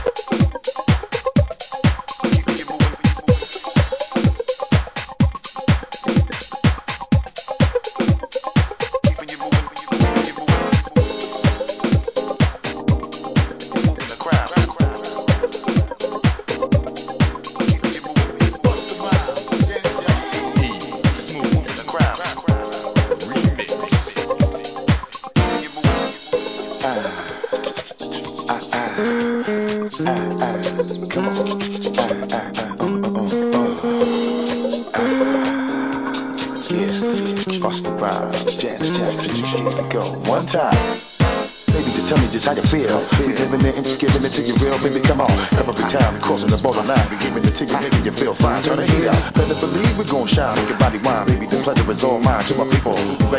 Busta Rhymes, Janet Jackson, here we go. One time. Baby, just tell me just how you feel. We living it and just giving it to you real, baby, come on. Every time we crossing the borderline, we giving it to you, nigga, you feel fine. Turn the heat up. Better believe we gon' shine, make your body wine, baby, the pleasure is all mine. To my people,